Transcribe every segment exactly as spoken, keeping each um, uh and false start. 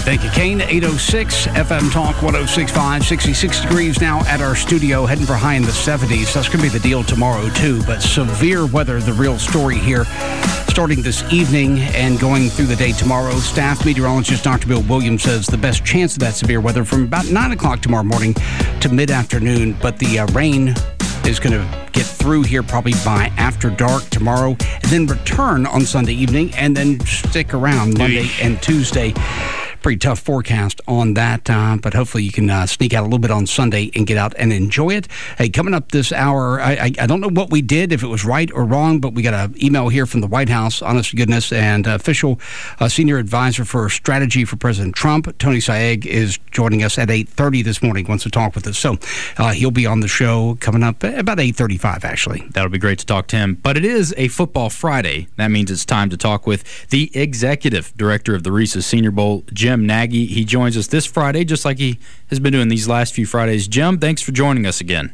Thank you, Kane. eight oh six F M Talk one oh six point five. sixty-six degrees now at our studio, heading for high in the seventies. That's going to be the deal tomorrow, too. But severe weather, the real story here, starting this evening and going through the day tomorrow. Staff meteorologist Doctor Bill Williams says the best chance of that severe weather from about nine o'clock tomorrow morning to mid-afternoon. But the uh, rain is going to get through here probably by after dark tomorrow, and then return on Sunday evening, and then stick around Monday and Tuesday. Pretty tough forecast on that, uh, but hopefully you can uh, sneak out a little bit on Sunday and get out and enjoy it. Hey, coming up this hour, I, I, I don't know what we did, if it was right or wrong, but we got an email here from the White House, honest to goodness, and uh, official uh, senior advisor for strategy for President Trump, Tony Saig, is joining us at eight thirty this morning, wants to talk with us. So uh, he'll be on the show coming up about eight thirty-five, actually. That'll be great to talk to him. But it is a Football Friday. That means it's time to talk with the executive director of the Reese's Senior Bowl, Jim Nagy. He joins us this Friday, just like he has been doing these last few Fridays. Jim, thanks for joining us again.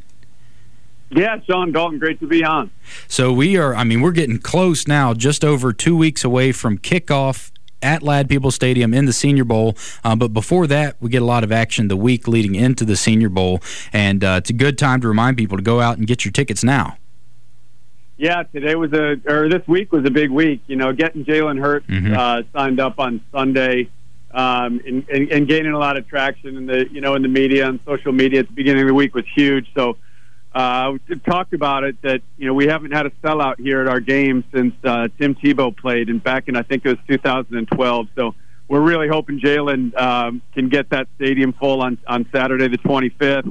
Yeah, Sean Dalton, great to be on. So we are, I mean, we're getting close now, just over two weeks away from kickoff at Ladd Peoples Stadium in the Senior Bowl. Uh, but before that, we get a lot of action the week leading into the Senior Bowl. And uh, it's a good time to remind people to go out and get your tickets now. Yeah, today was a, or this week was a big week. You know, getting Jalen Hurts mm-hmm. uh, signed up on Sunday. Um, and, and, and gaining a lot of traction in the, you know, in the media and social media at the beginning of the week was huge. So uh, we talked about it that, you know, we haven't had a sellout here at our game since uh, Tim Tebow played, and back in, I think it was two thousand twelve. So we're really hoping Jalen um, can get that stadium full on, on Saturday the twenty-fifth. Uh,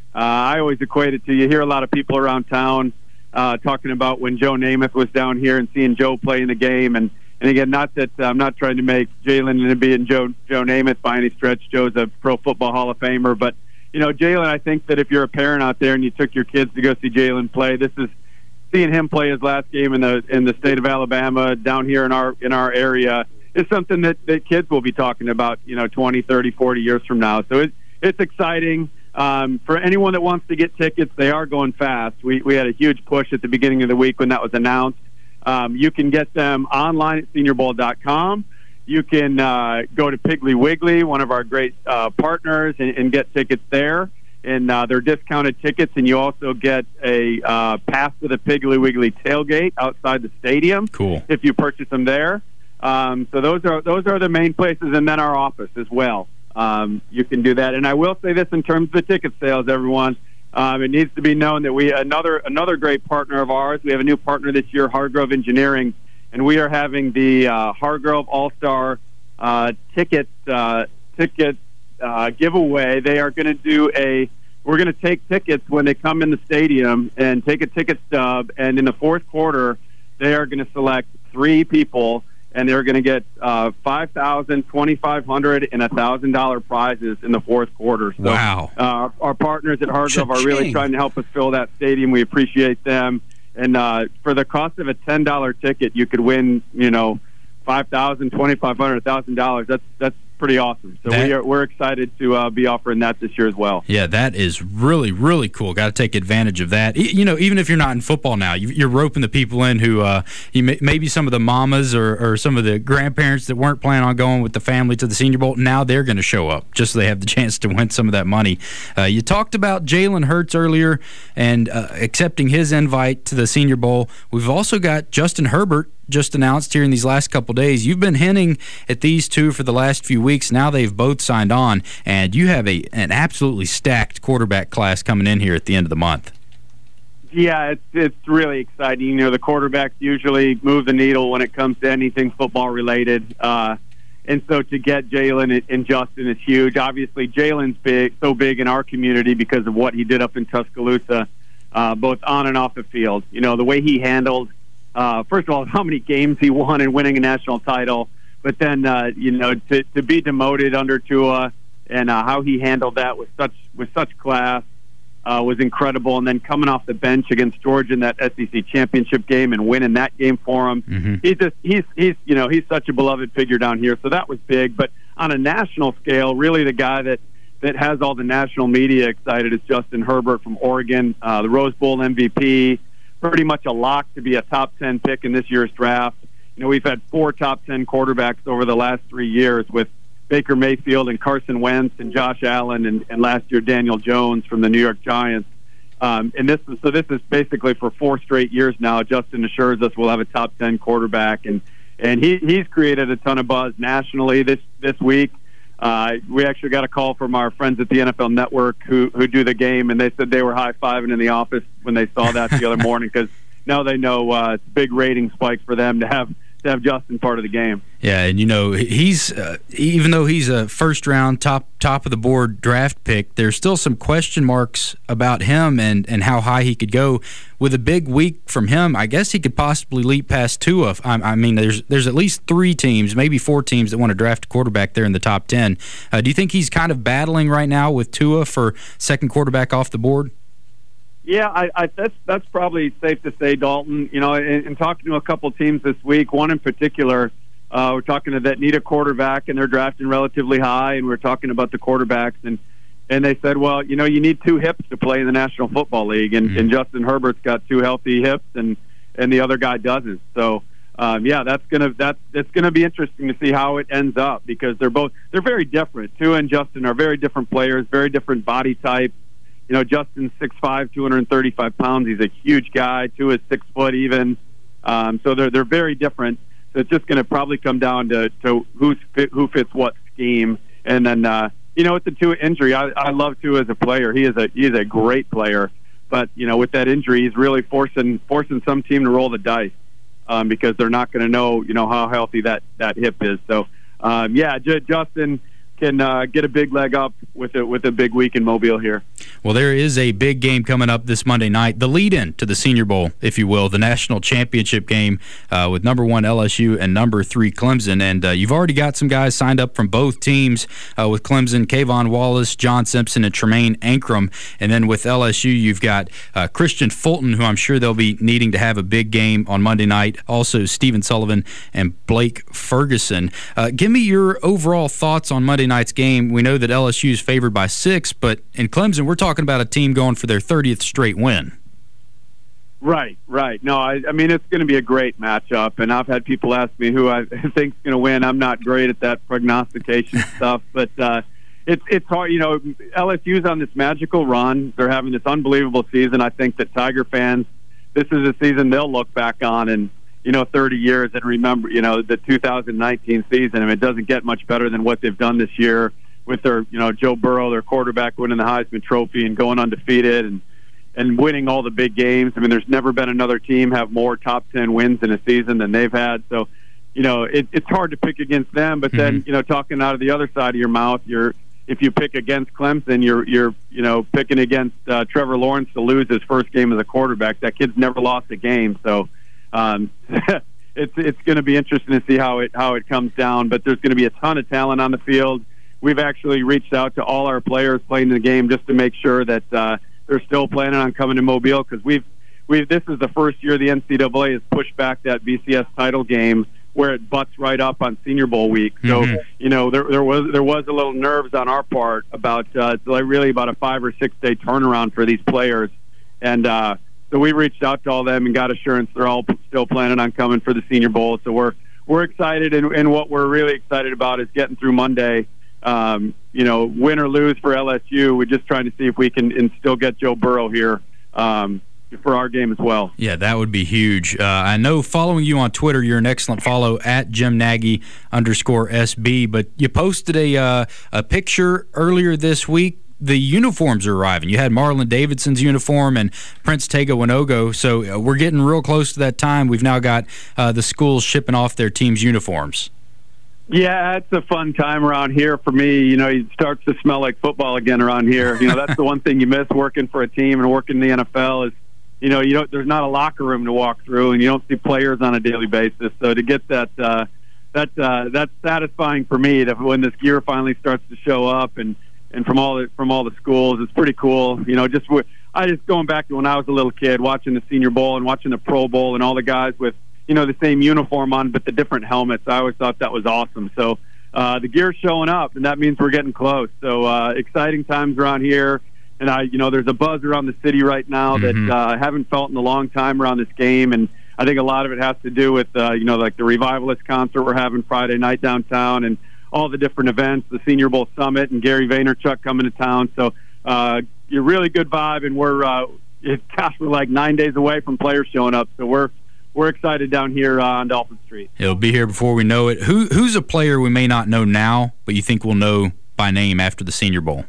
I always equate it to, you hear a lot of people around town uh, talking about when Joe Namath was down here and seeing Joe play in the game. And And again, not that uh, I'm not trying to make Jalen and being Joe Joe Namath by any stretch. Joe's a Pro Football Hall of Famer, but you know, Jalen, I think that if you're a parent out there and you took your kids to go see Jalen play, this is seeing him play his last game in the in the state of Alabama down here in our in our area is something that, that kids will be talking about, you know, twenty, thirty, forty years from now. So it, it's exciting. Um, for anyone that wants to get tickets, they are going fast. We we had a huge push at the beginning of the week when that was announced. Um, you can get them online at senior bowl dot com. You can uh, go to Piggly Wiggly, one of our great uh, partners, and, and get tickets there. And uh, they're discounted tickets, and you also get a uh, pass to the Piggly Wiggly tailgate outside the stadium. Cool. If you purchase them there. Um, so those are those are the main places, and then our office as well. Um, you can do that. And I will say this in terms of the ticket sales, everyone. Um, it needs to be known that we another another great partner of ours. We have a new partner this year, Hargrove Engineering, and we are having the uh, Hargrove All-Star uh, ticket uh, ticket uh, giveaway. They are going to do a. We're going to take tickets when they come in the stadium and take a ticket stub, and in the fourth quarter, they are going to select three people, and they're going to get uh, five thousand, twenty-five hundred, and a thousand dollar prizes in the fourth quarter. So, wow! Uh, our partners at Hargrove are really trying to help us fill that stadium. We appreciate them. And uh, for the cost of a ten dollar ticket, you could win, you know, five thousand, twenty-five hundred, a thousand dollars. That's that's pretty awesome. So that, we are we're excited to uh, be offering that this year as well. Yeah, that is really really cool. Got to take advantage of that. You know, even if you're not in football now, you're roping the people in who uh, you may, maybe some of the mamas or, or some of the grandparents that weren't planning on going with the family to the Senior Bowl. Now they're going to show up just so they have the chance to win some of that money. Uh, you talked about Jalen Hurts earlier and uh, accepting his invite to the Senior Bowl. We've also got Justin Herbert just announced here in these last couple days. You've been hinting at these two for the last few weeks. Now they've both signed on, and you have a an absolutely stacked quarterback class coming in here at the end of the month. Yeah, it's it's really exciting. You know, the quarterbacks usually move the needle when it comes to anything football related, uh, and so to get Jalen and Justin is huge. Obviously, Jalen's big, so big in our community because of what he did up in Tuscaloosa, uh, both on and off the field. You know, the way he handled. Uh, first of all, how many games he won in winning a national title, but then uh, you know to, to be demoted under Tua and uh, how he handled that with such with such class uh, was incredible. And then coming off the bench against Georgia in that S E C championship game and winning that game for him, mm-hmm. he's just he's he's you know he's such a beloved figure down here. So that was big. But on a national scale, really the guy that that has all the national media excited is Justin Herbert from Oregon, uh, the Rose Bowl M V P. Pretty much a lock to be a top ten pick in this year's draft. You know, we've had four top ten quarterbacks over the last three years with Baker Mayfield and Carson Wentz and Josh Allen and, and last year Daniel Jones from the New York Giants. Um, and this is, so this is basically for four straight years now. Justin assures us we'll have a top ten quarterback, and and he he's created a ton of buzz nationally this this week. Uh, we actually got a call from our friends at the N F L Network who who do the game, and they said they were high-fiving in the office when they saw that the other morning, because now they know uh, it's a big rating spike for them to have to have Justin part of the game. Yeah, and you know, he's uh, even though he's a first round top top of the board draft pick, there's still some question marks about him and and how high he could go. With a big week from him, I guess he could possibly leap past Tua. I, I mean, there's there's at least three teams, maybe four teams that want to draft a quarterback there in the top ten. Uh, do you think he's kind of battling right now with Tua for second quarterback off the board? Yeah, I, I, that's that's probably safe to say, Dalton. You know, in, in talking to a couple teams this week, one in particular, uh, we're talking to that need a quarterback, and they're drafting relatively high, and we're talking about the quarterbacks, and and they said, well, you know, you need two hips to play in the National Football League, and, mm-hmm. and Justin Herbert's got two healthy hips, and and the other guy doesn't. So, um, yeah, that's gonna that's it's gonna be interesting to see how it ends up, because they're both they're very different. Tua and Justin are very different players, very different body types. You know, Justin's six five, two hundred thirty-five pounds. He's a huge guy. Tua is six foot even. Um, so they're they're very different. So it's just going to probably come down to, to who's fit, who fits what scheme. And then, uh, you know, with the Tua injury, I, I love Tua as a player. He is a he is a great player. But, you know, with that injury, he's really forcing forcing some team to roll the dice um, because they're not going to know, you know, how healthy that, that hip is. So, um, yeah, J- Justin can uh, get a big leg up with a, with a big week in Mobile here. Well, there is a big game coming up this Monday night, the lead-in to the Senior Bowl, if you will, the national championship game uh, with number one L S U and number three Clemson. And uh, you've already got some guys signed up from both teams uh, with Clemson, Kayvon Wallace, John Simpson, and Tremaine Ankrum. And then with L S U, you've got uh, Christian Fulton, who I'm sure they'll be needing to have a big game on Monday night. Also, Stephen Sullivan and Blake Ferguson. Uh, give me your overall thoughts on Monday night's game. We know that L S U is favored by six, but in Clemson, we're talking about a team going for their thirtieth straight win. Right, right. No, I, I mean, it's going to be a great matchup, and I've had people ask me who I think is going to win. I'm not great at that prognostication stuff, but uh, it's it's hard. You know, L S U's on this magical run. They're having this unbelievable season. I think that Tiger fans, this is a season they'll look back on in, you know, thirty years and remember, you know, the two thousand nineteen season. I mean, it doesn't get much better than what they've done this year with their, you know, Joe Burrow, their quarterback, winning the Heisman Trophy and going undefeated and and winning all the big games. I mean, there's never been another team have more top ten wins in a season than they've had. So, you know, it, it's hard to pick against them. But then, mm-hmm. you know, talking out of the other side of your mouth, you're if you pick against Clemson, you're you're you know picking against uh, Trevor Lawrence to lose his first game as a quarterback. That kid's never lost a game, so. Um, it's it's going to be interesting to see how it how it comes down. But there's going to be a ton of talent on the field. We've actually reached out to all our players playing the game just to make sure that uh, they're still planning on coming to Mobile, because we've we this is the first year the N C double A has pushed back that B C S title game where it butts right up on Senior Bowl week. So mm-hmm. you know there there was there was a little nerves on our part about uh, it's like really about a five or six day turnaround for these players, and. Uh, So we reached out to all them and got assurance they're all still planning on coming for the Senior Bowl. So we're we're excited, and, and what we're really excited about is getting through Monday. Um, you know, win or lose for L S U, we're just trying to see if we can and still get Joe Burrow here um, for our game as well. Yeah, that would be huge. Uh, I know following you on Twitter, you're an excellent follow at Jim Nagy underscore S B, but you posted a uh, a picture earlier this week. The uniforms are arriving. You had Marlon Davidson's uniform and Prince Tega Winogo, so uh, we're getting real close to that time. We've now got uh, the schools shipping off their team's uniforms. Yeah, it's a fun time around here for me. You know, it starts to smell like football again around here. You know, that's the one thing you miss working for a team and working in the N F L is, you know, you don't, there's not a locker room to walk through, and you don't see players on a daily basis. So to get that, uh, that uh, that's satisfying for me to, when this gear finally starts to show up and. And from all the, from all the schools, it's pretty cool. You know, just I just going back to when I was a little kid, watching the Senior Bowl and watching the Pro Bowl, and all the guys with you know the same uniform on but the different helmets. I always thought that was awesome. So uh, the gear's showing up, and that means we're getting close. So uh, exciting times around here, and I you know there's a buzz around the city right now mm-hmm. that uh, I haven't felt in a long time around this game, and I think a lot of it has to do with uh, you know like the Revivalist concert we're having Friday night downtown, and all the different events, the Senior Bowl Summit, and Gary Vaynerchuk coming to town. So uh, you're really good vibe, and we're uh, it, gosh, we're like nine days away from players showing up. So we're we're excited down here uh, on Dolphin Street. It'll be here before we know it. Who who's a player we may not know now, but you think we'll know by name after the Senior Bowl?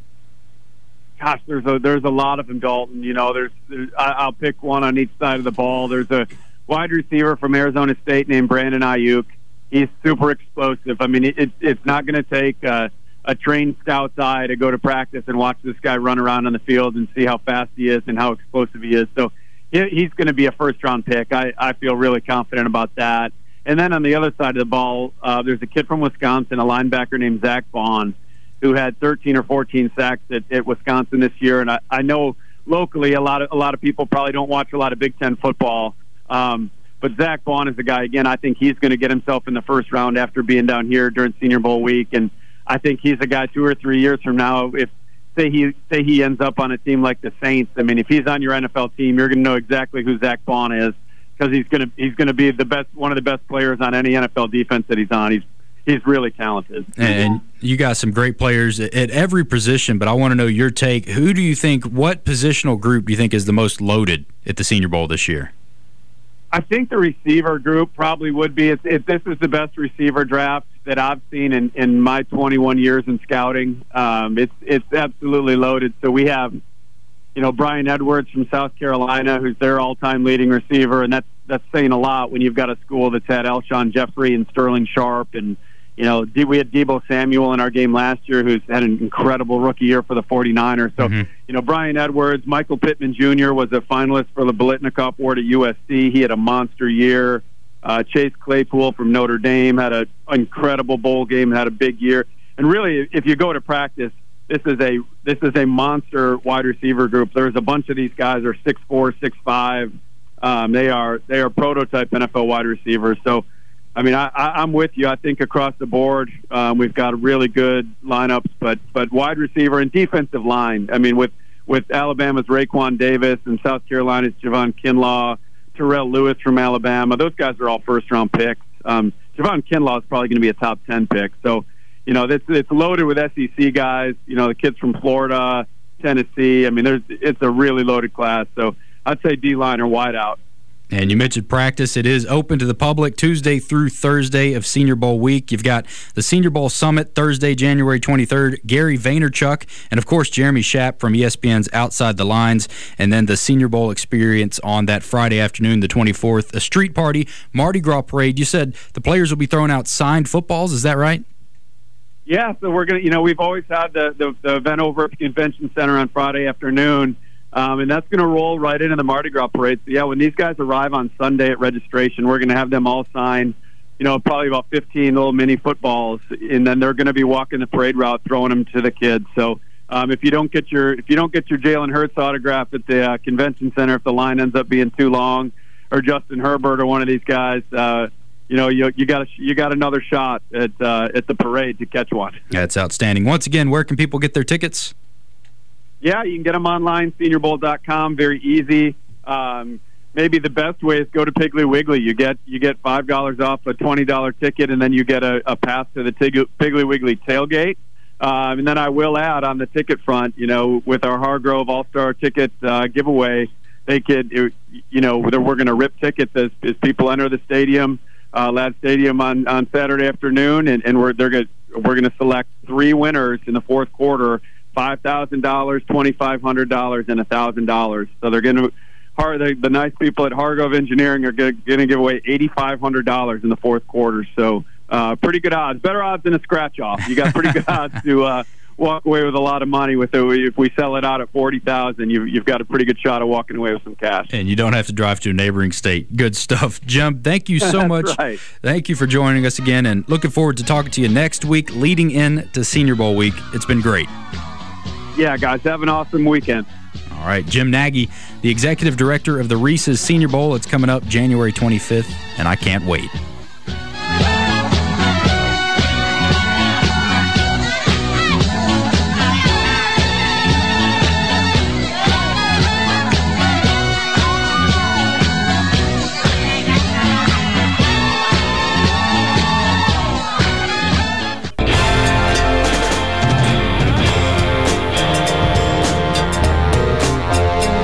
Gosh, there's a there's a lot of them, Dalton. You know, there's, there's I, I'll pick one on each side of the ball. There's a wide receiver from Arizona State named Brandon Ayuk. He's super explosive. I mean, it, it's not going to take uh, a trained scout's eye to go to practice and watch this guy run around on the field and see how fast he is and how explosive he is. So he, he's going to be a first-round pick. I, I feel really confident about that. And then on the other side of the ball, uh, there's a kid from Wisconsin, a linebacker named Zach Vaughn, who had thirteen or fourteen sacks at, at Wisconsin this year. And I, I know locally a lot of a lot of people probably don't watch a lot of Big Ten football. Um, But Zach Vaughn is a guy, again, I think he's going to get himself in the first round after being down here during Senior Bowl week. And I think he's a guy two or three years from now, if say he say he ends up on a team like the Saints, I mean, if he's on your N F L team, you're going to know exactly who Zach Vaughn is, because he's going to he's going to be the best, one of the best players on any N F L defense that he's on. He's he's really talented. And you got some great players at every position, but I want to know your take. Who do you think, what positional group do you think is the most loaded at the Senior Bowl this year? I think the receiver group probably would be. If, if this is the best receiver draft that I've seen in, in my twenty-one years in scouting, um, it's it's absolutely loaded. So we have, you know, Brian Edwards from South Carolina, who's their all-time leading receiver, and that's that's saying a lot when you've got a school that's had Alshon Jeffrey and Sterling Sharp, and you know, we had Deebo Samuel in our game last year, who's had an incredible rookie year for the forty-niners. So, mm-hmm. you know, Brian Edwards, Michael Pittman Junior was a finalist for the Biletnikoff Award at U S C. He had a monster year. Uh, Chase Claypool from Notre Dame had an incredible bowl game, had a big year. And really, if you go to practice, this is a this is a monster wide receiver group. There's a bunch of these guys are six four, six five. Um, they are they are prototype N F L wide receivers. So, I mean, I, I, I'm with you. I think across the board, um, we've got really good lineups, but but wide receiver and defensive line. I mean, with with Alabama's Raekwon Davis and South Carolina's Javon Kinlaw, Terrell Lewis from Alabama, those guys are all first-round picks. Um, Javon Kinlaw is probably going to be a top ten pick. So, you know, it's, it's loaded with S E C guys, you know, the kids from Florida, Tennessee. I mean, there's it's a really loaded class. So I'd say D-line or wide out. And you mentioned practice. It is open to the public Tuesday through Thursday of Senior Bowl week. You've got the Senior Bowl Summit Thursday, January twenty-third, Gary Vaynerchuk, and, of course, Jeremy Schaap from E S P N's Outside the Lines, and then the Senior Bowl experience on that Friday afternoon, the twenty-fourth, a street party, Mardi Gras parade. You said the players will be throwing out signed footballs. Is that right? Yeah, so we're going to, you know, we've always had the, the, the event over at the Convention Center on Friday afternoon. Um, and that's going to roll right into the Mardi Gras parade. So, yeah, when these guys arrive on Sunday at registration, we're going to have them all sign, you know, probably about fifteen little mini footballs, and then they're going to be walking the parade route, throwing them to the kids. So, um, if you don't get your if you don't get your Jalen Hurts autograph at the uh, Convention Center, if the line ends up being too long, or Justin Herbert or one of these guys, uh, you know, you you got a, you got another shot at uh, at the parade to catch one. That's outstanding. Once again, where can people get their tickets? Yeah, you can get them online, senior bowl dot com. Very easy. Um, maybe the best way is go to Piggly Wiggly. You get you get five dollars off a twenty dollar ticket, and then you get a, a pass to the Tig- Piggly Wiggly tailgate. Um, and then I will add on the ticket front, you know, with our Hargrove All-Star ticket uh, giveaway, they could, you know, we're going to rip tickets as, as people enter the stadium, uh, Ladd Stadium on, on Saturday afternoon, and, and we're they're gonna, we're going to select three winners in the fourth quarter. five thousand dollars, twenty-five hundred dollars, and one thousand dollars. So they're going to, the, the nice people at Hargrove Engineering are going to give away eight thousand five hundred dollars in the fourth quarter. So uh, pretty good odds. Better odds than a scratch-off. You got pretty good odds to uh, walk away with a lot of money. With it. If we sell it out at forty thousand dollars, you, you've got a pretty good shot of walking away with some cash. And you don't have to drive to a neighboring state. Good stuff. Jim, thank you so much. Right. Thank you for joining us again, and looking forward to talking to you next week leading into Senior Bowl week. It's been great. Yeah, guys, have an awesome weekend. All right, Jim Nagy, the executive director of the Reese's Senior Bowl. It's coming up January twenty-fifth, and I can't wait.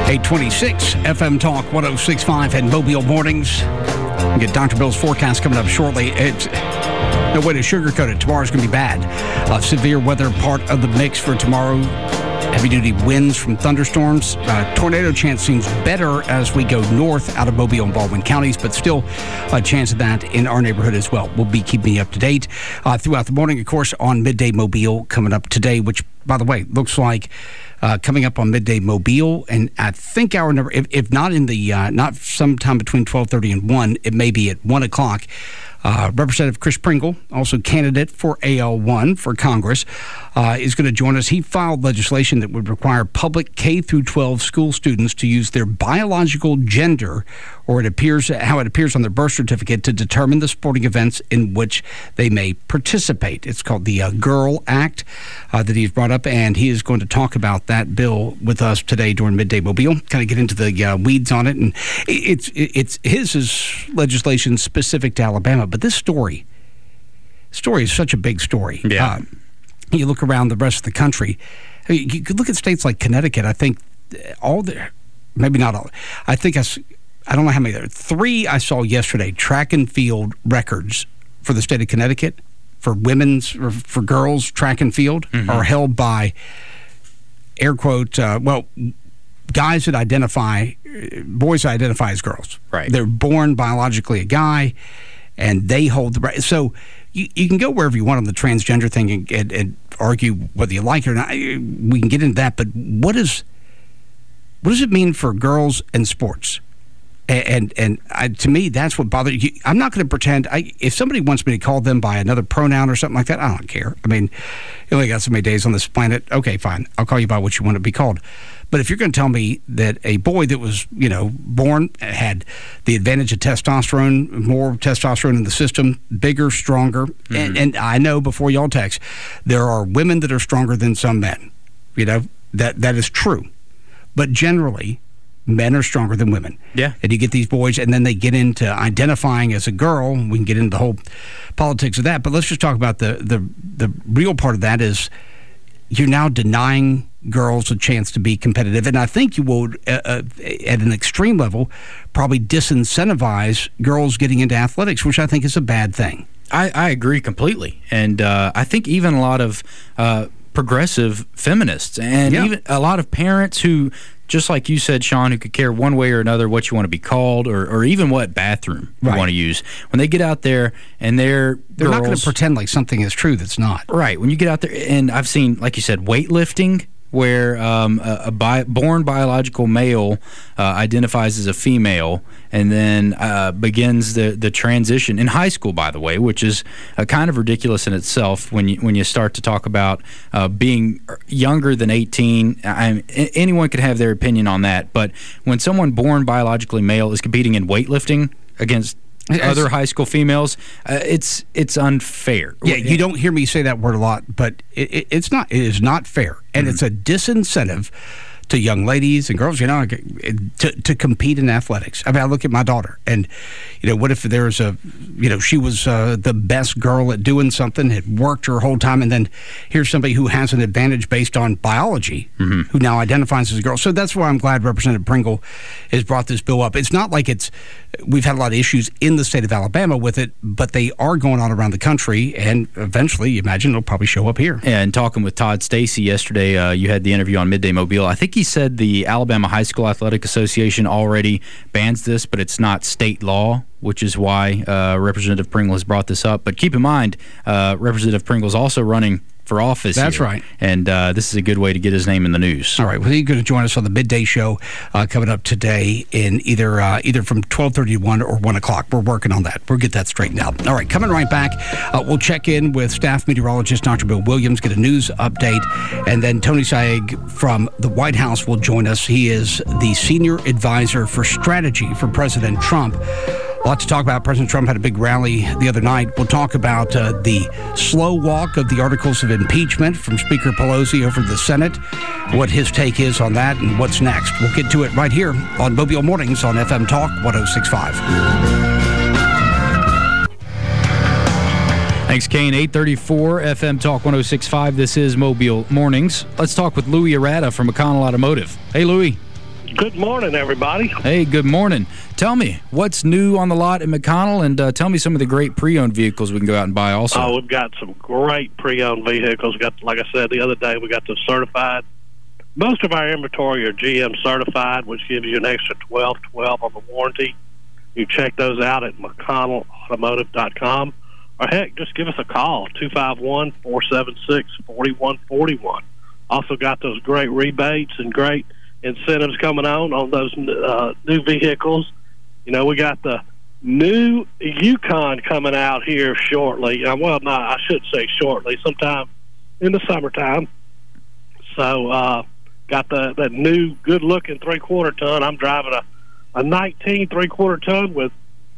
eight twenty-six F M Talk one oh six point five and Mobile Mornings. We'll get Doctor Bill's forecast coming up shortly. It's no way to sugarcoat it. Tomorrow's going to be bad. Uh, severe weather part of the mix for tomorrow. Heavy-duty winds from thunderstorms. Uh, tornado chance seems better as we go north out of Mobile and Baldwin counties, but still a chance of that in our neighborhood as well. We'll be keeping you up to date uh, throughout the morning, of course, on Midday Mobile coming up today, which, by the way, looks like uh, coming up on Midday Mobile, and I think our number, if, if not in the, uh, not sometime between twelve thirty and one, it may be at one o'clock. Uh, Representative Chris Pringle, also candidate for A L one for Congress, uh, is going to join us. He filed legislation that would require public K through twelve school students to use their biological gender, or it appears how it appears on their birth certificate, to determine the sporting events in which they may participate. It's called the uh, GIRL Act uh, that he's brought up, and he is going to talk about that bill with us today during Midday Mobile. Kind of get into the uh, weeds on it, and it's it's his is legislation specific to Alabama. But this story, story is such a big story. Yeah. Uh, you look around the rest of the country. I mean, you could look at states like Connecticut. I think all the, maybe not all. I think I, I don't know how many there. Three I saw yesterday. Track and field records for the state of Connecticut for women's or for girls track and field mm-hmm. are held by air quote uh, well guys that identify boys that identify as girls. Right. They're born biologically a guy. And they hold the right. So you, you can go wherever you want on the transgender thing and, and, and argue whether you like it or not. We can get into that. But what is what does it mean for girls and sports? And and, and I, to me, that's what bothers you. I'm not going to pretend. I, if somebody wants me to call them by another pronoun or something like that, I don't care. I mean, you only got so many days on this planet. Okay, fine. I'll call you by what you want to be called. But if you're going to tell me that a boy that was, you know, born, had the advantage of testosterone, more testosterone in the system, bigger, stronger, mm-hmm. and, and I know before y'all text, there are women that are stronger than some men. You know, that that is true. But generally, men are stronger than women. Yeah. And you get these boys, and then they get into identifying as a girl. We can get into the whole politics of that. But let's just talk about the the, the real part of that is you're now denying girls a chance to be competitive. And I think you would, uh, uh, at an extreme level, probably disincentivize girls getting into athletics, which I think is a bad thing. I, I agree completely. And uh, I think even a lot of uh, progressive feminists and yeah. even a lot of parents who, just like you said, Sean, who could care one way or another what you want to be called or, or even what bathroom you right. want to use. When they get out there and they're They're girls, not going to pretend like something is true that's not. Right. When you get out there, and I've seen, like you said, weightlifting, where um, a, a bi- born biological male uh, identifies as a female and then uh, begins the, the transition in high school, by the way, which is uh, kind of ridiculous in itself when you when you start to talk about uh, being younger than eighteen. I, anyone could have their opinion on that, but when someone born biologically male is competing in weightlifting against other high school females, uh, it's it's unfair. Yeah, you don't hear me say that word a lot, but it, it, it's not. It is not fair, and mm-hmm. it's a disincentive to young ladies and girls, you know, to to compete in athletics. I mean, I look at my daughter, and you know, what if there's a, you know, she was uh, the best girl at doing something, had worked her whole time, and then here's somebody who has an advantage based on biology, mm-hmm. who now identifies as a girl. So that's why I'm glad Representative Pringle has brought this bill up. It's not like it's we've had a lot of issues in the state of Alabama with it, but they are going on around the country, and eventually, you imagine, it'll probably show up here. And talking with Todd Stacy yesterday, uh, you had the interview on Midday Mobile. I think he said the Alabama High School Athletic Association already bans this, but it's not state law, which is why uh, Representative Pringle has brought this up. But keep in mind, uh, Representative Pringle is also running for office. That's here. right. And uh, this is a good way to get his name in the news. All right. Well, he's going to join us on the midday show uh, coming up today in either uh, either from twelve thirty to one or one o'clock. We're working on that. We'll get that straightened out. All right. Coming right back, uh, we'll check in with staff meteorologist Doctor Bill Williams, get a news update, and then Tony Saig from the White House will join us. He is the senior advisor for strategy for President Trump. A lot to talk about. President Trump had a big rally the other night. We'll talk about uh, the slow walk of the articles of impeachment from Speaker Pelosi over the Senate, what his take is on that, and what's next. We'll get to it right here on Mobile Mornings on F M Talk one oh six point five. Thanks, Kane. eight thirty-four F M Talk one oh six point five. This is Mobile Mornings. Let's talk with Louis Arata from McConnell Automotive. Hey, Louis. Good morning, everybody. Hey, good morning. Tell me, what's new on the lot in McConnell, and uh, tell me some of the great pre-owned vehicles we can go out and buy also. Oh, we've got some great pre-owned vehicles. We got, like I said the other day, we got the certified. Most of our inventory are G M certified, which gives you an extra twelve twelve on the warranty. You check those out at McConnell Automotive dot com. Or, heck, just give us a call, two five one, four seven six, four one four one. Also got those great rebates and great incentives coming on on those uh, new vehicles. You know, we got the new Yukon coming out here shortly. Uh, well, no, I should say shortly, sometime in the summertime. So, uh, got the that new good-looking three-quarter ton. I'm driving a, a nineteen three-quarter ton with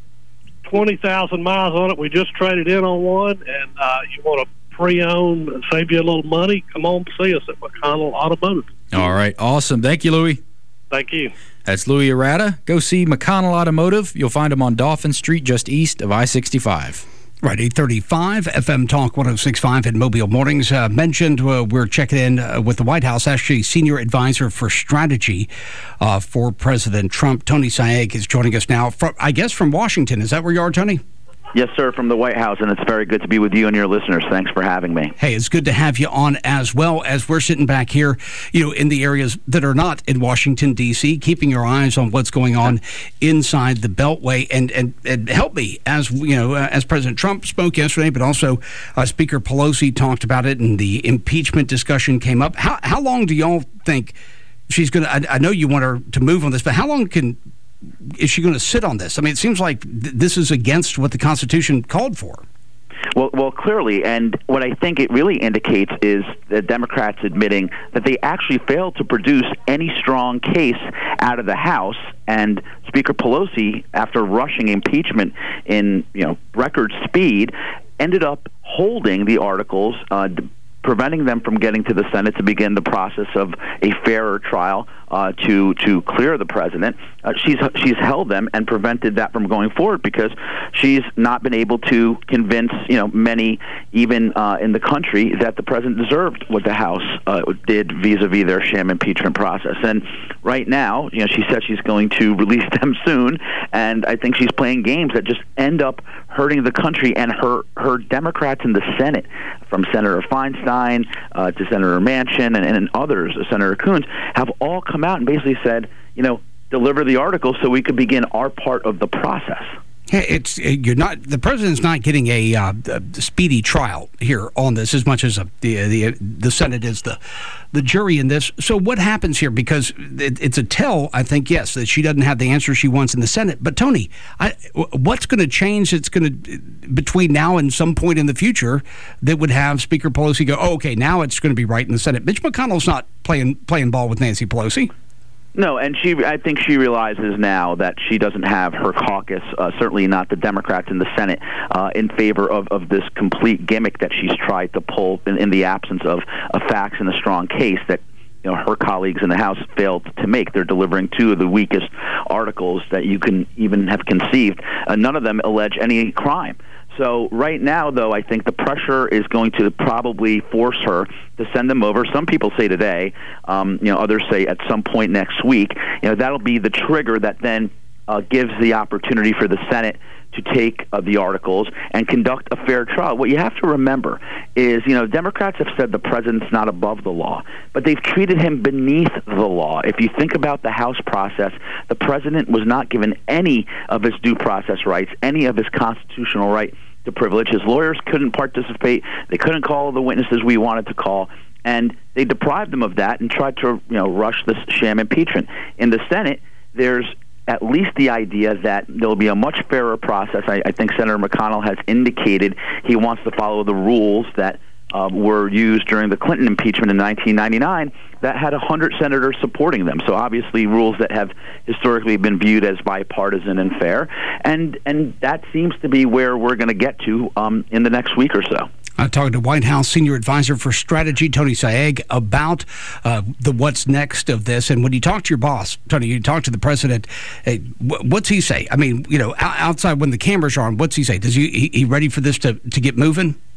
twenty thousand miles on it. We just traded in on one, and uh, you want to pre-own and save you a little money, come on see us at McConnell Automotive. All right, awesome. Thank you, Louie. Thank you. That's Louie Arata. Go see McConnell Automotive. You'll find him on Dauphin Street just east of I sixty-five. Right, eight thirty-five, F M Talk one oh six point five in Mobile Mornings. Uh, mentioned uh, we're checking in uh, with the White House. Actually, Senior Advisor for Strategy uh, for President Trump, Tony Saig, is joining us now, from, I guess from Washington. Is that where you are, Tony? Yes, sir, from the White House, and it's very good to be with you and your listeners. Thanks for having me. Hey, it's good to have you on as well, as we're sitting back here, you know, in the areas that are not in Washington, D C, keeping your eyes on what's going on inside the Beltway. And, and, and help me, as you know, uh, as President Trump spoke yesterday, but also uh, Speaker Pelosi talked about it, and the impeachment discussion came up. How, how long do y'all think she's going to, I know you want her to move on this, but how long can is she going to sit on this? I mean, it seems like th- this is against what the Constitution called for. Well, well, clearly, and what I think it really indicates is the Democrats admitting that they actually failed to produce any strong case out of the House, and Speaker Pelosi, after rushing impeachment in you know record speed, ended up holding the articles, uh, preventing them from getting to the Senate to begin the process of a fairer trial uh, to to clear the president. Uh, she's she's held them and prevented that from going forward because she's not been able to convince you know many, even uh, in the country, that the president deserved what the House uh, did vis-a-vis their sham impeachment process. And right now, you know, she said she's going to release them soon, and I think she's playing games that just end up hurting the country and her her Democrats in the Senate, from Senator Feinstein uh, to Senator Manchin and, and others, Senator Coons, have all come out and basically said, you know, deliver the article so we could begin our part of the process. Hey, it's you're not the president's not getting a, uh, a speedy trial here on this as much as a, the the the Senate is the the jury in this. So what happens here? Because it, it's a tell, I think, yes, that she doesn't have the answer she wants in the Senate. But Tony, I, what's going to change? It's going to between now and some point in the future that would have Speaker Pelosi go, oh, okay, now it's going to be right in the Senate. Mitch McConnell's not playing playing ball with Nancy Pelosi. No, and she, I think she realizes now that she doesn't have her caucus, uh, certainly not the Democrats in the Senate, uh, in favor of, of this complete gimmick that she's tried to pull in, in the absence of a facts and a strong case that you know her colleagues in the House failed to make. They're delivering two of the weakest articles that you can even have conceived. Uh, none of them allege any crime. So right now, though, I think the pressure is going to probably force her to send them over. Some people say today, um, you know, others say at some point next week. You know, that'll be the trigger that then uh, gives the opportunity for the Senate to take uh, the articles and conduct a fair trial. What you have to remember is, you know, Democrats have said the president's not above the law, but they've treated him beneath the law. If you think about the House process, the president was not given any of his due process rights, any of his constitutional right to privilege. His lawyers couldn't participate. They couldn't call the witnesses we wanted to call, and they deprived him of that and tried to, you know, rush this sham impeachment. In the Senate, there's at least the idea that there will be a much fairer process. I, I think Senator McConnell has indicated he wants to follow the rules that uh, were used during the Clinton impeachment in nineteen ninety-nine that had one hundred senators supporting them. So obviously rules that have historically been viewed as bipartisan and fair. And, and that seems to be where we're going to get to um, in the next week or so. I'm talking to White House Senior Advisor for Strategy, Tony Saig, about uh, the what's next of this. And when you talk to your boss, Tony, you talk to the president, hey, what's he say? I mean, you know, outside when the cameras are on, what's he say? Does he, he ready for this to, to get moving?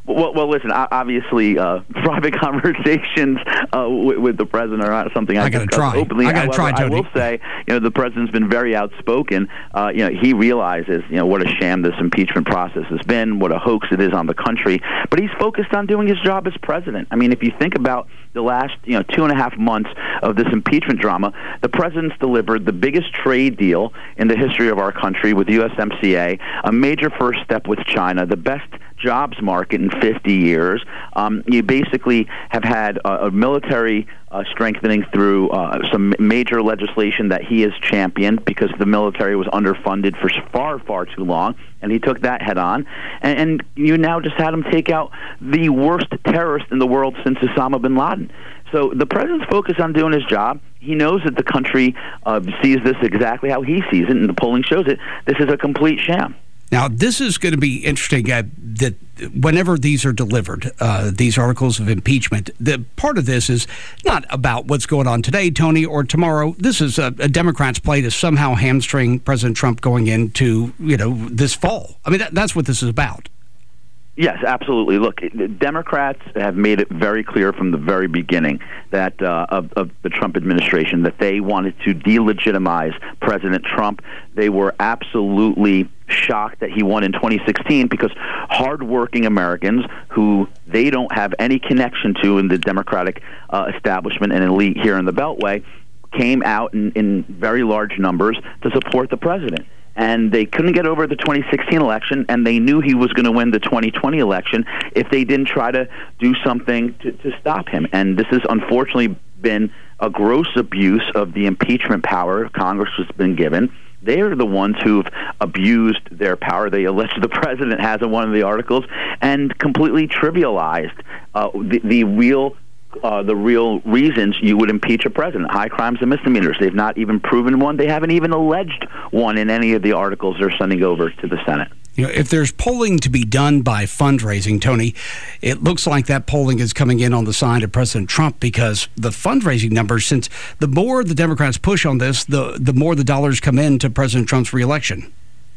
Well, well, listen. Obviously, uh, private conversations uh, with, with the president are not something I, I gotta discuss try. openly. I gotta However, try, Tony. I will say, you know, the president's been very outspoken. Uh, you know, he realizes, you know, what a sham this impeachment process has been, what a hoax it is on the country. But he's focused on doing his job as president. I mean, if you think about the last, you know, two and a half months of this impeachment drama, the president's delivered the biggest trade deal in the history of our country with U S M C A, a major first step with China, the best jobs market in fifty years. Um, you basically have had a, a military uh, strengthening through uh, some major legislation that he has championed because the military was underfunded for far, far too long, and he took that head on. And, and you now just had him take out the worst terrorist in the world since Osama bin Laden. So the president's focused on doing his job. He knows that the country uh, sees this exactly how he sees it, and the polling shows it. This is a complete sham. Now, this is going to be interesting uh, that whenever these are delivered, uh, these articles of impeachment, the part of this is not about what's going on today, Tony, or tomorrow. This is a, a Democrat's play to somehow hamstring President Trump going into, you know, this fall. I mean, that, that's what this is about. Yes, absolutely. Look, the Democrats have made it very clear from the very beginning that uh, of, of the Trump administration that they wanted to delegitimize President Trump. They were absolutely shocked that he won in twenty sixteen because hardworking Americans who they don't have any connection to in the Democratic uh, establishment and elite here in the Beltway came out in, in very large numbers to support the president. And they couldn't get over the twenty sixteen election, and they knew he was going to win the twenty twenty election if they didn't try to do something to, to stop him. And this has unfortunately been a gross abuse of the impeachment power Congress has been given. They are the ones who've abused their power. They allege the president has in one of the articles and completely trivialized uh, the, the real Uh, the real reasons you would impeach a president, high crimes and misdemeanors. They've not even proven one. They haven't even alleged one in any of the articles they're sending over to the Senate. You know, if there's polling to be done by fundraising, Tony, it looks like that polling is coming in on the side of President Trump because the fundraising numbers, since the more the Democrats push on this, the, the more the dollars come in to President Trump's reelection.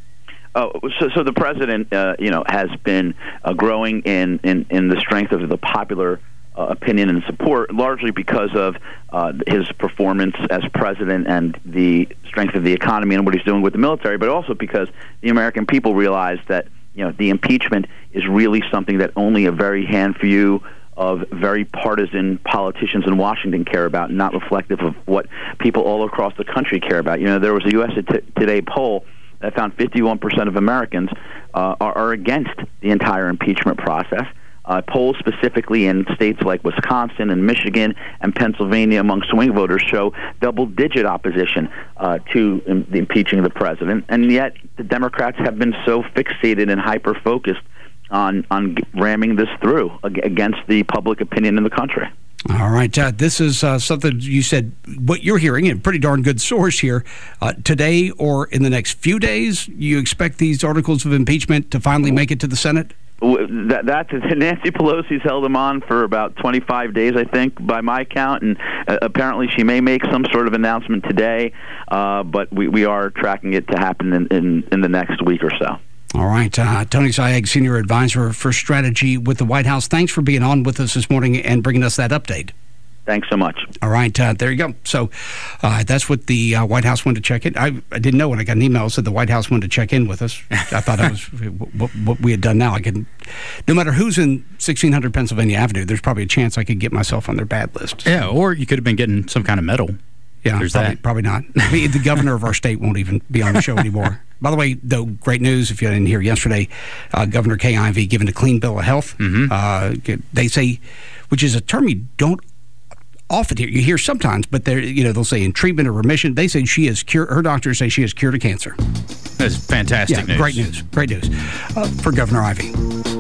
Oh, so, so the president, uh, you know, has been uh, growing in, in, in the strength of the popular Uh, opinion and support, largely because of uh, his performance as president and the strength of the economy and what he's doing with the military, but also because the American people realize that, you know, the impeachment is really something that only a very handful of very partisan politicians in Washington care about, not reflective of what people all across the country care about. You know, there was a U S Today poll that found fifty-one percent of Americans uh, are, are against the entire impeachment process. Uh, polls specifically in states like Wisconsin and Michigan and Pennsylvania among swing voters show double-digit opposition uh, to im- the impeaching the president, and yet the Democrats have been so fixated and hyper-focused on, on ramming this through ag- against the public opinion in the country. All right. Uh, this is uh, something you said, what you're hearing, a pretty darn good source here. Uh, today or in the next few days, you expect these articles of impeachment to finally make it to the Senate? That, that's Nancy Pelosi's held them on for about twenty-five days, I think, by my count, and uh, apparently she may make some sort of announcement today, uh, but we, we are tracking it to happen in, in, in the next week or so. All right. Uh, Tony Sayegh, Senior Advisor for Strategy with the White House. Thanks for being on with us this morning and bringing us that update. Thanks so much. All right. Uh, there you go. So uh, that's what the uh, White House wanted to check in. I, I didn't know when I got an email that said the White House wanted to check in with us. I thought that was what, what we had done now. I could, no matter who's in sixteen hundred Pennsylvania Avenue, there's probably a chance I could get myself on their bad list. Yeah, or you could have been getting some kind of medal. Yeah, There's probably, that. probably not. I mean, the governor of our state won't even be on the show anymore. By the way, though, great news, if you didn't hear yesterday, uh, Governor Kay Ivey given a clean bill of health. Mm-hmm. Uh, they say, which is a term you don't often hear. You hear sometimes, but they're, you know, they'll say in treatment or remission. They say she is cured. Her doctors say she is cured of cancer. That's fantastic yeah, news. Great news. Great news uh, for Governor Ivey.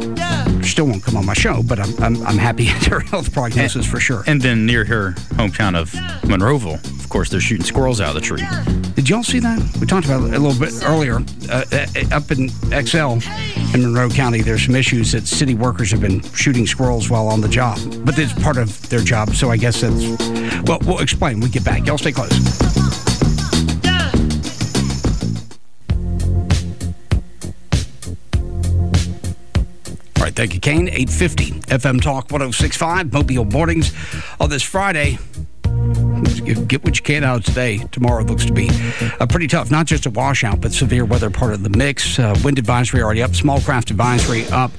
Still won't come on my show, but I'm I'm, I'm happy at her health prognosis and, for sure. And then near her hometown of Monroeville, of course, they're shooting squirrels out of the tree. Did y'all see that? We talked about it a little bit earlier. Uh, up in X L in Monroe County, there's some issues that city workers have been shooting squirrels while on the job. But it's part of their job, so I guess that's... Well, we'll explain when we get back. Y'all stay close. Thank you, Kane. eight fifty F M Talk one oh six point five, Mobile Mornings on this Friday. Get what you can out of today. Tomorrow looks to be uh, pretty tough. Not just a washout, but severe weather part of the mix. Uh, wind advisory already up. Small craft advisory up.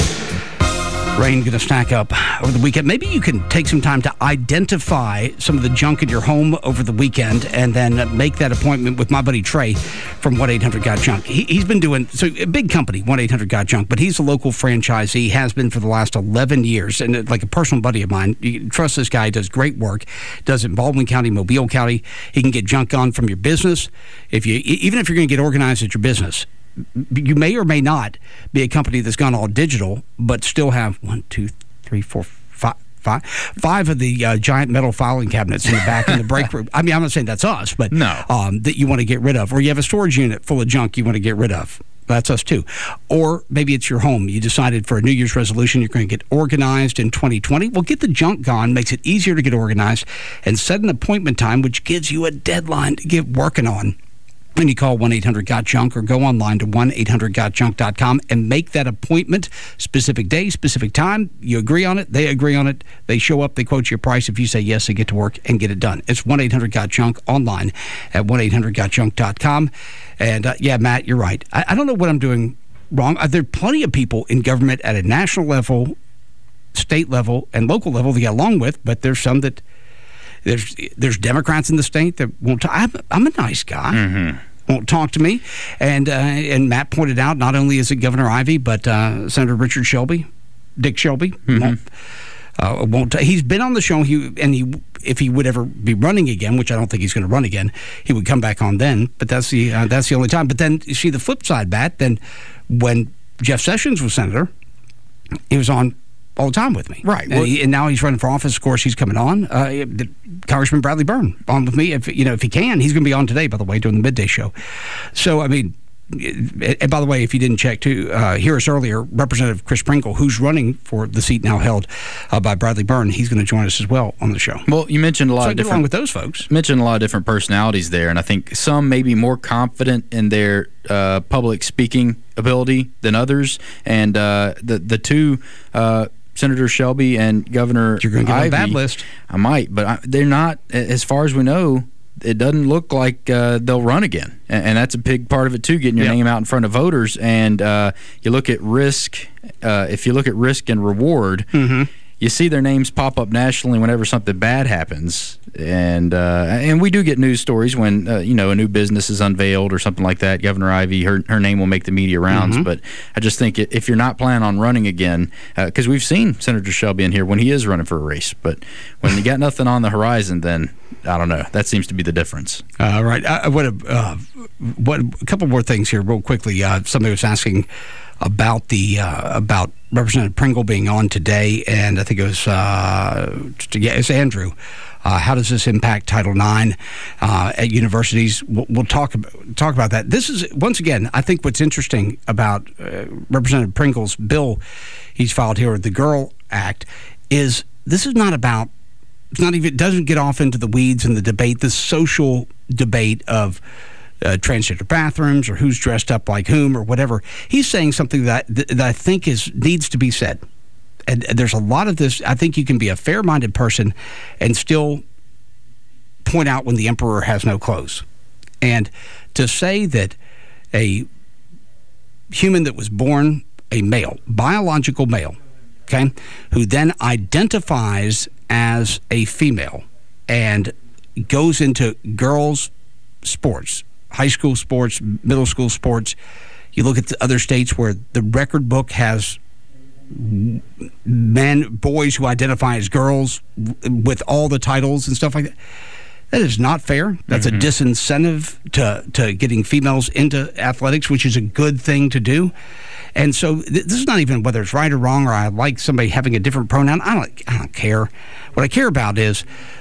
Rain going to stack up over the weekend. Maybe you can take some time to identify some of the junk in your home over the weekend and then make that appointment with my buddy Trey from one eight hundred got junk. He, he's been doing, so a big company, one eight hundred got junk, but he's a local franchisee, has been for the last eleven years, and like a personal buddy of mine. You can trust this guy. He does great work. Does it in Baldwin County, Mobile County. He can get junk gone from your business. If you, even if you're going to get organized at your business, you may or may not be a company that's gone all digital, but still have one, two, three, four, five, five, five of the uh, giant metal filing cabinets in the back in the break room. I mean, I'm not saying that's us, but no. um, that you want to get rid of. Or you have a storage unit full of junk you want to get rid of. That's us too. Or maybe it's your home. You decided for a New Year's resolution you're going to get organized in twenty twenty. Well, get the junk gone, makes it easier to get organized, and set an appointment time, which gives you a deadline to get working on. When you call one eight hundred got junk or go online to one eight hundred got junk dot com and make that appointment, specific day, specific time. You agree on it, they agree on it, they show up, they quote you a price. If you say yes, they get to work and get it done. It's one eight hundred got junk online at one eight hundred got junk dot com. And uh, yeah, Matt, you're right. I, I don't know what I'm doing wrong. Uh, there are plenty of people in government at a national level, state level, and local level to get along with, but there's some that There's there's Democrats in the state that won't talk. I'm, I'm a nice guy. Mm-hmm. Won't talk to me. And uh, and Matt pointed out, not only is it Governor Ivey, but uh, Senator Richard Shelby, Dick Shelby. Mm-hmm. Won't, uh, won't t- he's been on the show. He and he if he would ever be running again, which I don't think he's going to run again, he would come back on then. But that's the uh, that's the only time. But then you see the flip side, Matt. Then when Jeff Sessions was senator, he was on all the time with me. Right. And, he, and now he's running for office. Of course, he's coming on. Uh, Congressman Bradley Byrne on with me. If you know, if he can, he's going to be on today, by the way, doing the midday show. So, I mean, and by the way, if you didn't check, too, uh, hear us earlier, Representative Chris Pringle, who's running for the seat now held uh, by Bradley Byrne, he's going to join us as well on the show. Well, you mentioned a lot so of different along with those folks. Mentioned a lot of different personalities there, and I think some may be more confident in their uh, public speaking ability than others. And uh, the the two. Uh, Senator Shelby and Governor You're going to get Ivey, on a bad list. I might, but I, they're not, as far as we know, it doesn't look like uh, they'll run again. And, and that's a big part of it, too, getting your yep. name out in front of voters. And uh, you look at risk, uh, if you look at risk and reward, mm-hmm. you see their names pop up nationally whenever something bad happens. And uh, and we do get news stories when, uh, you know, a new business is unveiled or something like that. Governor Ivey, her her name will make the media rounds. Mm-hmm. But I just think if you're not planning on running again, because uh, we've seen Senator Shelby in here when he is running for a race. But when you got nothing on the horizon, then I don't know. That seems to be the difference. All uh, right. I, what, a, uh, what a couple more things here real quickly. Uh, somebody was asking about the uh, about Representative Pringle being on today, and I think it was uh, yeah, it's Andrew. Uh, how does this impact Title nine uh, at universities? We'll, we'll talk about, talk about that. This is once again, I think what's interesting about uh, Representative Pringle's bill he's filed here, the GIRL Act, is this is not about. It's not even. It doesn't get off into the weeds and the debate, the social debate of. Uh, transgender bathrooms or who's dressed up like whom or whatever. He's saying something that that I think is needs to be said. And, and there's a lot of this. I think you can be a fair-minded person and still point out when the emperor has no clothes. And to say that a human that was born a male, biological male, okay, who then identifies as a female and goes into girls' sports, high school sports, middle school sports. You look at the other states where the record book has men, boys who identify as girls with all the titles and stuff like that. That is not fair. That's mm-hmm. a disincentive to, to getting females into athletics, which is a good thing to do. And so th- this is not even whether it's right or wrong or I like somebody having a different pronoun. I don't, I don't care. What I care about is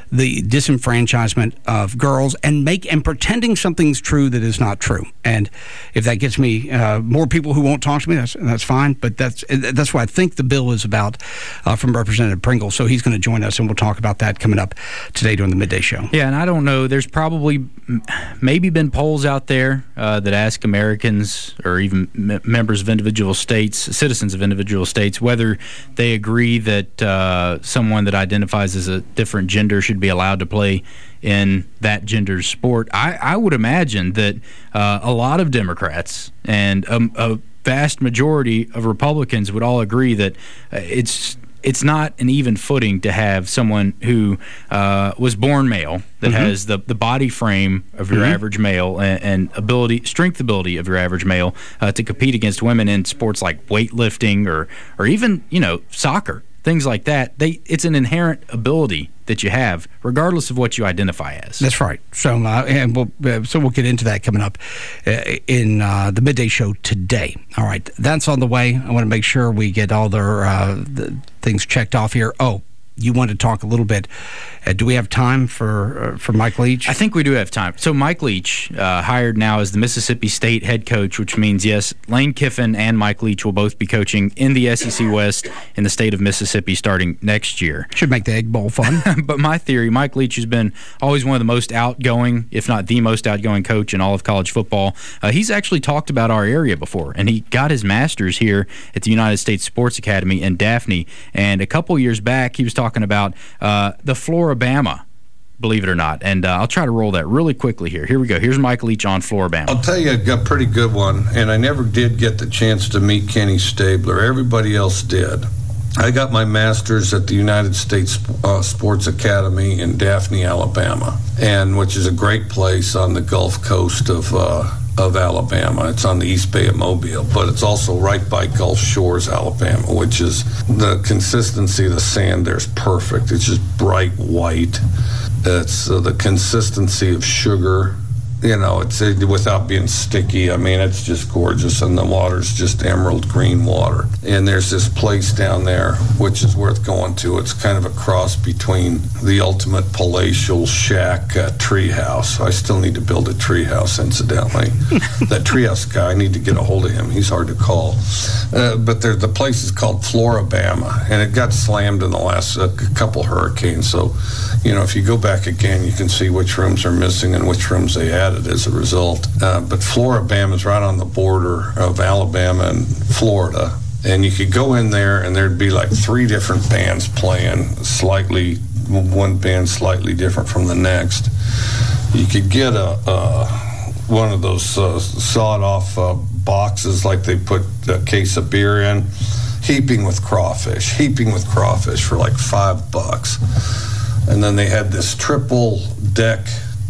the disenfranchisement of girls and make and pretending something's true that is not true. And if that gets me uh, more people who won't talk to me, that's that's fine. But that's that's what I think the bill is about uh, from Representative Pringle. So he's going to join us, and we'll talk about that coming up today during the midday show. Yeah, and I don't know. There's probably maybe been polls out there uh, that ask Americans or even m- members of individual states, citizens of individual states, whether they agree that uh, someone that identifies as a different gender should be allowed to play in that gender's sport. I, I would imagine that uh, a lot of Democrats and a, a vast majority of Republicans would all agree that uh, it's it's not an even footing to have someone who uh, was born male that mm-hmm. has the, the body frame of your mm-hmm. average male and, and ability, strength ability of your average male uh, to compete against women in sports like weightlifting or or even, you know, soccer, things like that. They it's an inherent ability that you have, regardless of what you identify as. That's right. So, uh, and we'll uh, so we'll get into that coming up uh, in uh, the midday show today. All right, that's on the way. I want to make sure we get all their uh, the things checked off here. Oh, you want to talk a little bit. Uh, do we have time for uh, for Mike Leach? I think we do have time. So Mike Leach, uh, hired now as the Mississippi State head coach, which means, yes, Lane Kiffin and Mike Leach will both be coaching in the S E C West in the state of Mississippi starting next year. Should make the Egg Bowl fun. But my theory, Mike Leach has been always one of the most outgoing, if not the most outgoing coach in all of college football. Uh, he's actually talked about our area before, and he got his master's here at the United States Sports Academy in Daphne. And a couple years back, he was talking about uh, the Floribama, believe it or not. And uh, I'll try to roll that really quickly here. Here we go. Here's Mike Leach on Floribama. I'll tell you a pretty good one, and I never did get the chance to meet Kenny Stabler. Everybody else did. I got my master's at the United States uh, Sports Academy in Daphne, Alabama, and which is a great place on the Gulf Coast of uh, of Alabama. It's on the East Bay of Mobile, but it's also right by Gulf Shores, Alabama, which is the consistency of the sand there is perfect. It's just bright white. It's uh, the consistency of sugar. You know, it's uh, without being sticky. I mean, it's just gorgeous, and the water's just emerald green water. And there's this place down there which is worth going to. It's kind of a cross between the ultimate palatial shack uh, treehouse. I still need to build a treehouse, incidentally. That treehouse guy, I need to get a hold of him. He's hard to call. Uh, but there, the place is called Floribama, and it got slammed in the last uh, couple hurricanes. So, you know, if you go back again, you can see which rooms are missing and which rooms they added as a result. Uh, but Floribama is right on the border of Alabama and Florida. And you could go in there and there'd be like three different bands playing, slightly, one band slightly different from the next. You could get a, a one of those uh, sawed-off uh, boxes like they put a case of beer in, heaping with crawfish, heaping with crawfish for like five bucks. And then they had this triple deck,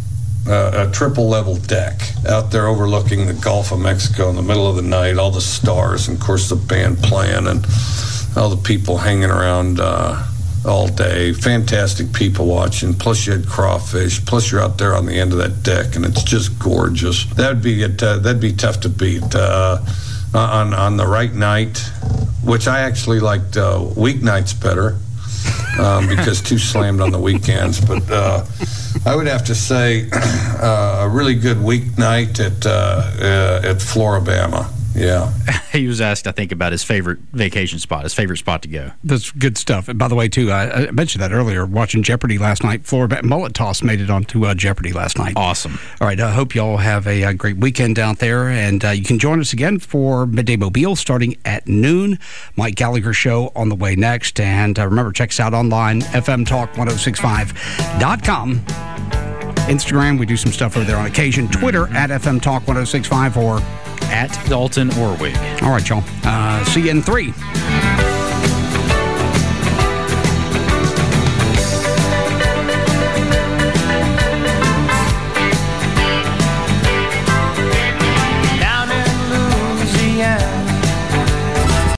uh, a triple level deck out there overlooking the Gulf of Mexico in the middle of the night, all the stars, and of course the band playing and all the people hanging around uh, all day. Fantastic people watching, plus you had crawfish, plus you're out there on the end of that deck, and it's just gorgeous. That'd be it, uh, that'd be tough to beat. Uh, on, on the right night, which I actually liked uh, weeknights better. Um, because too slammed on the weekends. But uh, I would have to say uh, a really good weeknight at uh, uh, at Floribama. Yeah. He was asked, I think, about his favorite vacation spot, his favorite spot to go. That's good stuff. And by the way, too, I, I mentioned that earlier, watching Jeopardy last night. Floribama Mullet Toss made it onto uh, Jeopardy last night. Awesome. All right, I hope you all have a, a great weekend down there. And uh, you can join us again for Midday Mobile starting at noon. Mike Gallagher Show on the way next. And uh, remember, check us out online, F M talk ten sixty-five dot com. Instagram, we do some stuff over there on occasion. Twitter, at F M talk ten sixty-five, or at Dalton Orwig. All right, y'all. Uh, see you in three.